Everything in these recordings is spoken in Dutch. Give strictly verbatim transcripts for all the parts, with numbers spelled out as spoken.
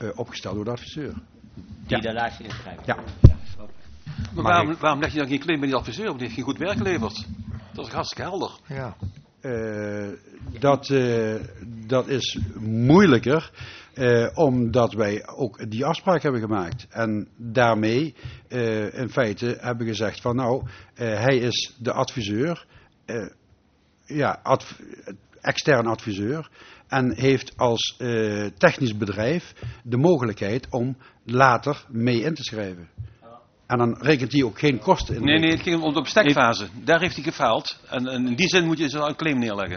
uh, opgesteld door de adviseur. Die ja. de laagste inschrijving. Ja. Maar waarom, waarom leg je dan geen claim bij die adviseur? Want die heeft geen goed werk geleverd. Dat is hartstikke helder. Ja. Uh, dat, uh, dat is moeilijker, uh, omdat wij ook die afspraak hebben gemaakt. En daarmee uh, in feite hebben gezegd van nou, uh, hij is de adviseur, uh, ja, adv- extern adviseur. En heeft als uh, technisch bedrijf de mogelijkheid om later mee in te schrijven. En dan rekent hij ook geen kosten in. Nee, nee, het ging om de bestekfase. Daar heeft hij gefaald. En, en in die zin moet je zo een claim neerleggen.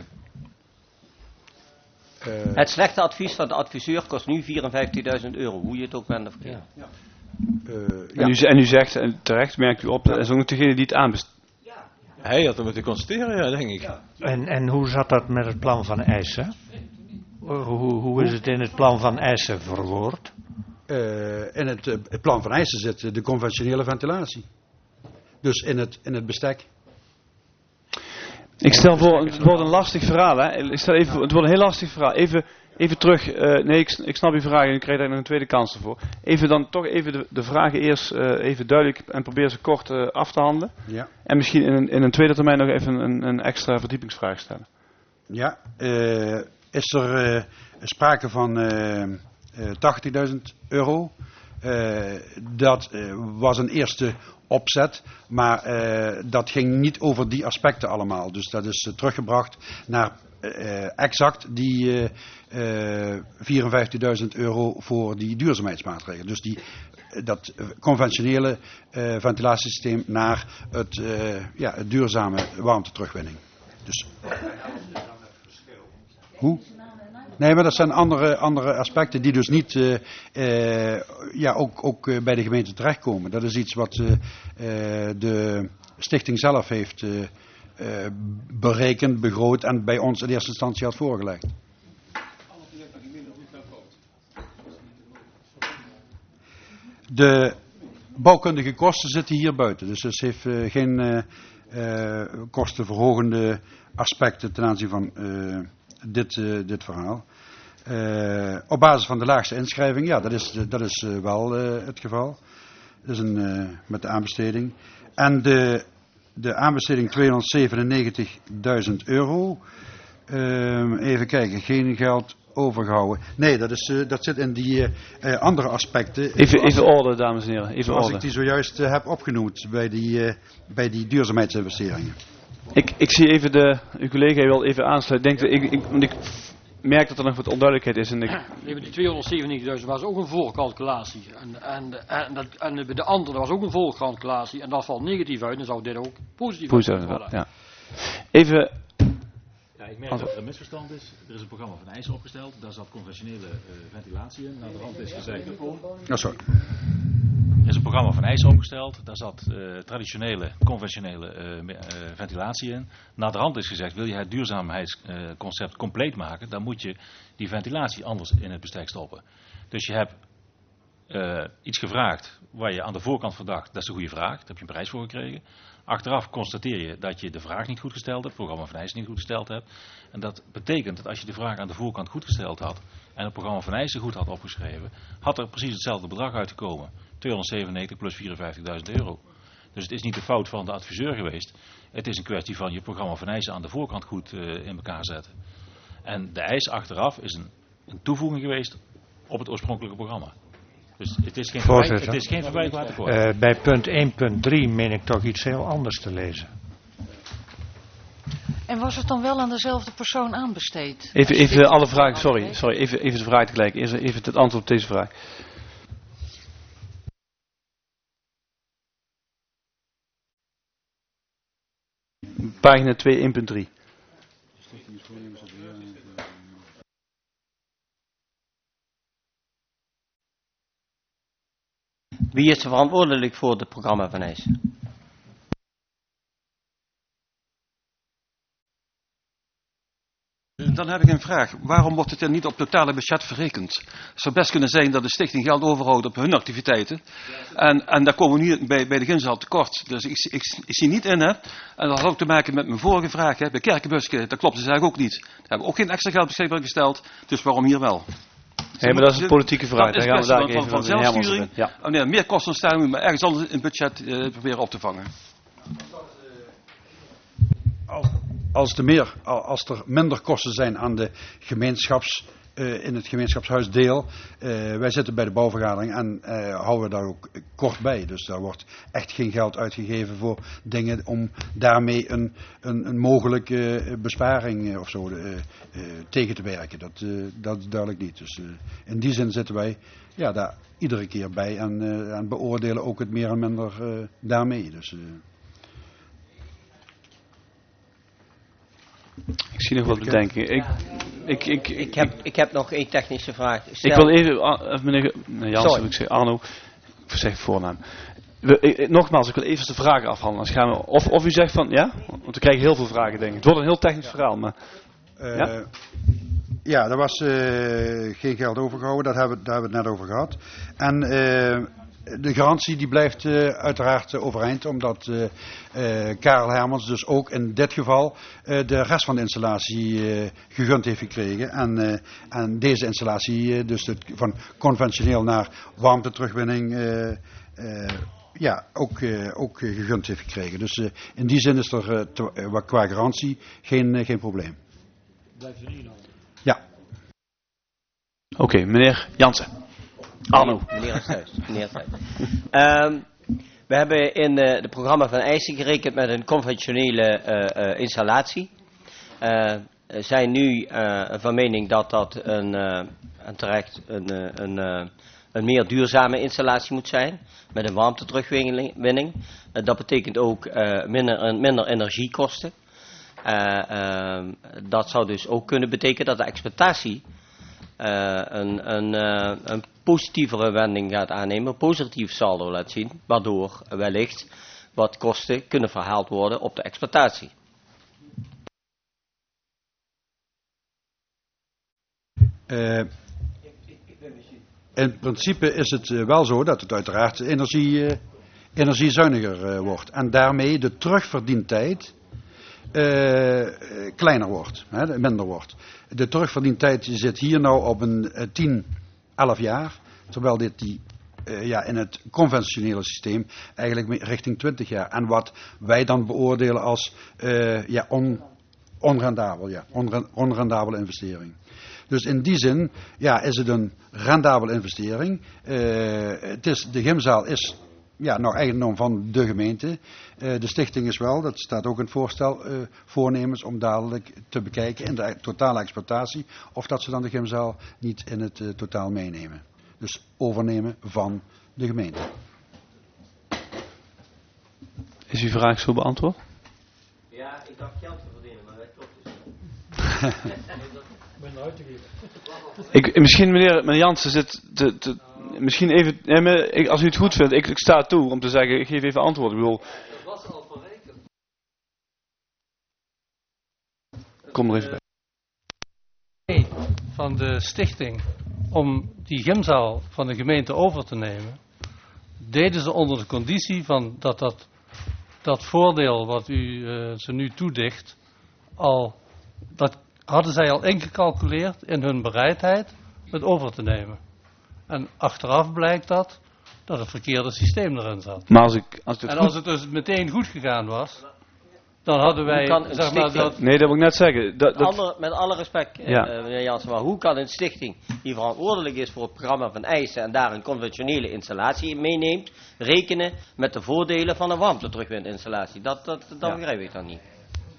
Uh, het slechte advies van de adviseur kost nu vierenvijftigduizend euro. Hoe je het ook bent of keert. Ja. Ja. Uh, ja. en, u, en u zegt, en terecht merkt u op, dat is ook degene die het aanbesteedt. Ja. Hij had hem moeten constateren, ja, denk ik. Ja. En, en hoe zat dat met het plan van eisen? Hoe, hoe, hoe is het in het plan van eisen verwoord? Uh, in het, uh, het plan van eisen zit de conventionele ventilatie. Dus in het, in het bestek. Ik stel voor, het wordt een lastig verhaal. Hè? Ik stel even, het wordt een heel lastig verhaal. Even, even terug. Uh, nee, ik, ik snap uw vraag en ik krijg daar nog een tweede kans ervoor. Even dan toch even de, de vragen eerst uh, even duidelijk en probeer ze kort uh, af te handelen. Ja. En misschien in een, in een tweede termijn nog even een, een extra verdiepingsvraag stellen. Ja, uh, is er uh, sprake van uh, uh, tachtigduizend euro? Uh, dat uh, was een eerste opzet, maar uh, dat ging niet over die aspecten allemaal. Dus dat is uh, teruggebracht naar uh, exact die uh, uh, vierenvijftigduizend euro voor die duurzaamheidsmaatregelen. Dus die, uh, dat uh, conventionele uh, ventilatiesysteem naar het, uh, ja, het duurzame warmteterugwinning. Dus. Hoe? Nee, maar dat zijn andere, andere aspecten die dus niet uh, uh, ja, ook, ook uh, bij de gemeente terechtkomen. Dat is iets wat uh, uh, de stichting zelf heeft uh, uh, berekend, begroot en bij ons in eerste instantie had voorgelegd. De bouwkundige kosten zitten hier buiten. Dus het heeft uh, geen uh, uh, kostenverhogende aspecten ten aanzien van uh, dit, uh, dit verhaal. Uh, op basis van de laagste inschrijving, ja, dat is, dat is uh, wel uh, het geval. Dat is een, uh, met de aanbesteding. En de, de aanbesteding tweehonderdzevenennegentigduizend euro. Uh, even kijken, geen geld overgehouden. Nee, dat, is, uh, dat zit in die uh, uh, andere aspecten. Even, even orde, dames en heren. Even zoals orde. ik die zojuist uh, heb opgenoemd bij die, uh, bij die duurzaamheidsinvesteringen. Ik, ik zie even de, uw collega wil even aansluiten. Ik, denk, ik, ik, ik merk dat er nog wat onduidelijkheid is. En ik... Nee, die tweehonderdzevenennegentigduizend was ook een voorcalculatie. En, en, en, dat, en bij de andere was ook een voorcalculatie. En dat valt negatief uit, dan zou dit ook positief uitvallen. Ja. Even... Ja, ik merk dat er een misverstand is. Er is een programma van eisen opgesteld. Daar zat conventionele uh, ventilatie in. Naar de hand is gezegd... Ja, sorry. Er is een programma van eisen opgesteld. Daar zat uh, traditionele, conventionele uh, uh, ventilatie in. Naar de hand is gezegd, wil je het duurzaamheidsconcept uh, compleet maken, dan moet je die ventilatie anders in het bestek stoppen. Dus je hebt uh, iets gevraagd waar je aan de voorkant verdacht, dat is de goede vraag, daar heb je een prijs voor gekregen. Achteraf constateer je dat je de vraag niet goed gesteld hebt, het programma van eisen niet goed gesteld hebt. En dat betekent dat als je de vraag aan de voorkant goed gesteld had en het programma van eisen goed had opgeschreven, had er precies hetzelfde bedrag uitgekomen. tweehonderdzevenennegentig plus vierenvijftigduizend euro. Dus het is niet de fout van de adviseur geweest. Het is een kwestie van je programma van eisen aan de voorkant goed uh, in elkaar zetten. En de eis achteraf is een, een toevoeging geweest op het oorspronkelijke programma. Dus het is geen, verwij- het is geen verwijtbaar tekort. Uh, bij punt één punt drie meen ik toch iets heel anders te lezen. En was het dan wel aan dezelfde persoon aanbesteed? Even, even alle vragen, sorry, sorry even, even de vraag tegelijk. Eerst even het antwoord op deze vraag. Pagina twee, één punt drie. Wie is er verantwoordelijk voor het programma van eisen? Dan heb ik een vraag. Waarom wordt het dan niet op totale budget verrekend? Het zou best kunnen zijn dat de stichting geld overhoudt op hun activiteiten. En, en daar komen we nu bij, bij de Ginzaal tekort. Dus ik, ik, ik zie niet in, hè. En dat had ook te maken met mijn vorige vraag, hè. Bij Kerkenbuske, dat klopt dus eigenlijk ook niet. Daar hebben we ook geen extra geld beschikbaar gesteld. Dus waarom hier wel? Hey, maar dat is een politieke vraag. Dat is Daar gaan we kwestie daar van, even van, van met meneer zelfsturing. Hermans op in. Ja. Wanneer er meer kosten ontstaan, moet je maar ergens anders in het budget uh, proberen op te vangen. Als, als, er meer, als er minder kosten zijn aan de gemeenschaps, uh, in het gemeenschapshuisdeel. Uh, wij zitten bij de bouwvergadering en uh, houden daar ook kort bij. Dus daar wordt echt geen geld uitgegeven voor dingen om daarmee een, een, een mogelijke uh, besparing uh, of zo uh, uh, tegen te werken. Dat, uh, dat is duidelijk niet. Dus uh, in die zin zitten wij ja, daar iedere keer bij en, uh, en beoordelen ook het meer en minder uh, daarmee. Dus, uh, Ik zie nog wat bedenken. Ik, ik, ik, Ik heb, ik heb nog één technische vraag. ik Stel, wil even, ah, meneer, meneer Jansen, Sorry. moet ik zeggen, Arno, ik zeg het voornaam. We, ik, nogmaals, ik wil even de vragen afhandelen. Dan gaan we, of, of u zegt van, ja, want we krijgen heel veel vragen, denk ik. Het wordt een heel technisch verhaal, maar... Uh, Ja? ja, er was uh, geen geld overgehouden, dat hebben, daar hebben we het net over gehad. En uh, de garantie die blijft uh, uiteraard uh, overeind, omdat uh, uh, Karel Hermans dus ook in dit geval uh, de rest van de installatie uh, gegund heeft gekregen. En, uh, en deze installatie, uh, dus de, van conventioneel naar warmteterugwinning, uh, uh, ja, ook, uh, ook uh, gegund heeft gekregen. Dus uh, in die zin is er uh, te, uh, qua garantie geen, uh, geen probleem. Blijft er niet aan. Ja. Oké, okay, meneer Jansen. Arno. Meneer is thuis. Meneer is thuis. Um, we hebben in uh, het programma van Eijsen gerekend met een conventionele uh, uh, installatie. Uh, zijn nu uh, van mening dat dat een, uh, een terecht een, uh, een, uh, een meer duurzame installatie moet zijn. Met een warmteterugwinning. Uh, dat betekent ook uh, minder, uh, minder energiekosten. Uh, uh, dat zou dus ook kunnen betekenen dat de exploitatie uh, een, een, uh, een positievere wending gaat aannemen, een positief saldo laat zien, waardoor wellicht wat kosten kunnen verhaald worden op de exploitatie. Uh, in principe is het uh, wel zo dat het uiteraard energie, uh, energiezuiniger uh, wordt en daarmee de terugverdientijd Uh, kleiner wordt, hè, minder wordt. De terugverdientijd zit hier nou op een uh, tien, elf jaar, terwijl dit die, uh, ja, in het conventionele systeem eigenlijk richting twintig jaar. En wat wij dan beoordelen als uh, ja, on, onrendabel, ja, onre, onrendabele investering. Dus in die zin ja, is het een rendabele investering. Uh, het is, de gymzaal is ja, nou eigendom van de gemeente. Uh, de stichting is wel, dat staat ook in het voorstel, uh, voornemens om dadelijk te bekijken in de totale exploitatie of dat ze dan de gymzaal niet in het uh, totaal meenemen. Dus overnemen van de gemeente. Is uw vraag zo beantwoord? Ja, ik dacht geld te verdienen, maar dat klopt dus. ik, misschien meneer, meneer Jansen zit te, te, misschien even, ja, maar ik, als u het goed vindt, ik, ik sta toe om te zeggen, ik geef even antwoord. Ik bedoel, Dat was al verrekend. kom er even bij. Van de stichting om die gymzaal van de gemeente over te nemen, deden ze onder de conditie van dat dat, dat voordeel wat u uh, ze nu toedicht, al, dat hadden zij al ingecalculeerd in hun bereidheid het over te nemen. En achteraf blijkt dat dat het verkeerde systeem erin zat. Maar als ik, als het en goed... als het dus meteen goed gegaan was, dan hadden wij, zeg maar, dat... Nee, dat wil ik net zeggen. Dat, dat... Andere, met alle respect, ja. uh, meneer Jansen, maar hoe kan een stichting die verantwoordelijk is voor het programma van Eijsen en daar een conventionele installatie in meeneemt, rekenen met de voordelen van een warmteterugwininstallatie? Dat, dat, dat ja. begrijp ik dan niet.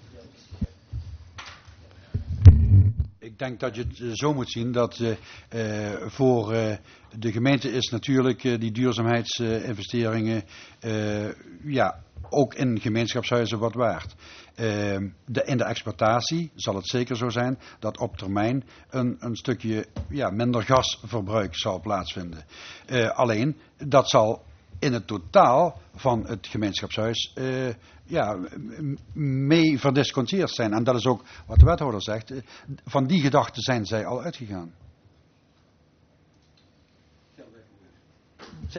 Ik denk dat je het zo moet zien dat uh, uh, voor uh, de gemeente is natuurlijk uh, die duurzaamheidsinvesteringen uh, ja, ook in gemeenschapshuizen wat waard. Uh, de, in de exploitatie zal het zeker zo zijn dat op termijn een, een stukje ja, minder gasverbruik zal plaatsvinden. Uh, alleen dat zal in het totaal van het gemeenschapshuis uh, ja, mee verdisconteerd zijn. En dat is ook wat de wethouder zegt. Van die gedachten zijn zij al uitgegaan.